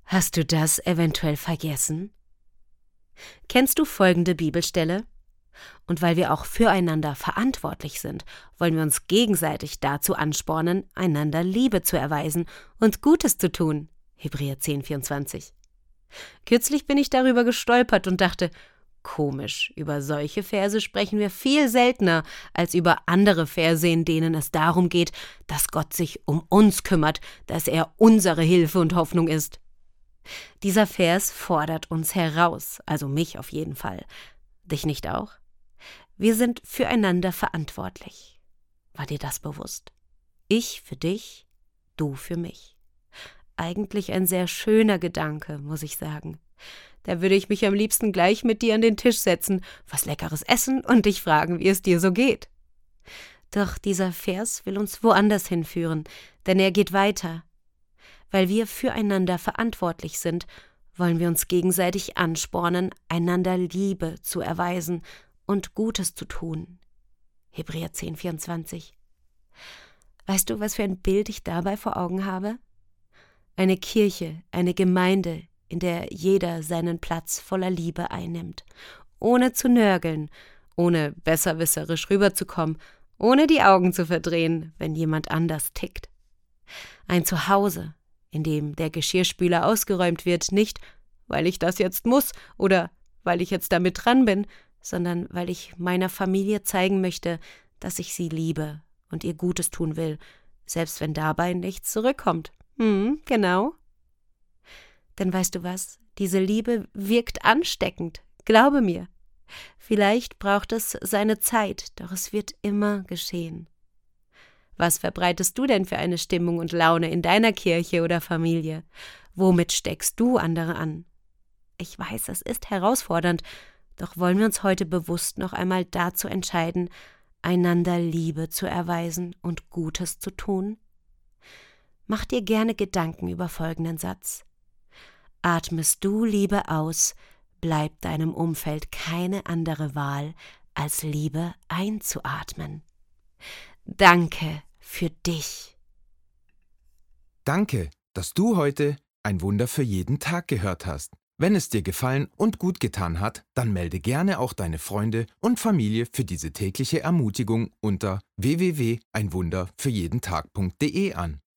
Hast du das eventuell vergessen? Kennst du folgende Bibelstelle? Und weil wir auch füreinander verantwortlich sind, wollen wir uns gegenseitig dazu anspornen, einander Liebe zu erweisen und Gutes zu tun. Hebräer 10,24. Kürzlich bin ich darüber gestolpert und dachte, komisch, über solche Verse sprechen wir viel seltener als über andere Verse, in denen es darum geht, dass Gott sich um uns kümmert, dass er unsere Hilfe und Hoffnung ist. Dieser Vers fordert uns heraus, also mich auf jeden Fall. Dich nicht auch? Wir sind füreinander verantwortlich. War dir das bewusst? Ich für dich, du für mich. Eigentlich ein sehr schöner Gedanke, muss ich sagen. Da würde ich mich am liebsten gleich mit dir an den Tisch setzen, was Leckeres essen und dich fragen, wie es dir so geht. Doch dieser Vers will uns woanders hinführen, denn er geht weiter. Weil wir füreinander verantwortlich sind, wollen wir uns gegenseitig anspornen, einander Liebe zu erweisen und Gutes zu tun. Hebräer 10,24. Weißt du, was für ein Bild ich dabei vor Augen habe? Eine Kirche, eine Gemeinde, in der jeder seinen Platz voller Liebe einnimmt, ohne zu nörgeln, ohne besserwisserisch rüberzukommen, ohne die Augen zu verdrehen, wenn jemand anders tickt. Ein Zuhause, in dem der Geschirrspüler ausgeräumt wird, nicht, weil ich das jetzt muss oder weil ich jetzt damit dran bin, sondern weil ich meiner Familie zeigen möchte, dass ich sie liebe und ihr Gutes tun will, selbst wenn dabei nichts zurückkommt. Genau. Denn weißt du was? Diese Liebe wirkt ansteckend, glaube mir. Vielleicht braucht es seine Zeit, doch es wird immer geschehen. Was verbreitest du denn für eine Stimmung und Laune in deiner Kirche oder Familie? Womit steckst du andere an? Ich weiß, es ist herausfordernd, doch wollen wir uns heute bewusst noch einmal dazu entscheiden, einander Liebe zu erweisen und Gutes zu tun? Mach dir gerne Gedanken über folgenden Satz. Atmest du Liebe aus, bleibt deinem Umfeld keine andere Wahl, als Liebe einzuatmen. Danke für dich. Danke, dass du heute ein Wunder für jeden Tag gehört hast. Wenn es dir gefallen und gut getan hat, dann melde gerne auch deine Freunde und Familie für diese tägliche Ermutigung unter www.einwunderfürjedentag.de an.